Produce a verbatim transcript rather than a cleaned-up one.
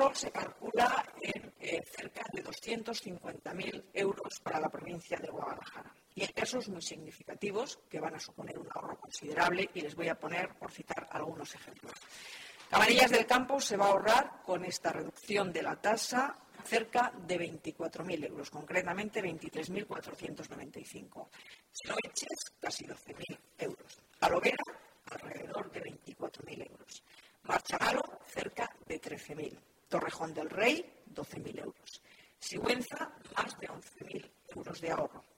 ahorro se calcula en eh, cerca de doscientos cincuenta mil euros para la provincia de Guadalajara. Y hay casos muy significativos que van a suponer un ahorro considerable y les voy a poner, por citar algunos ejemplos. Cabanillas del Campo se va a ahorrar con esta reducción de la tasa cerca de veinticuatro mil euros, concretamente veintitrés mil cuatrocientos noventa y cinco. Sinoeches, casi doce mil euros. Alovera, alrededor de veinticuatro mil euros. Marchamalo, cerca de trece mil. Torrejón del Rey, doce mil euros. Sigüenza, más de once mil euros de ahorro.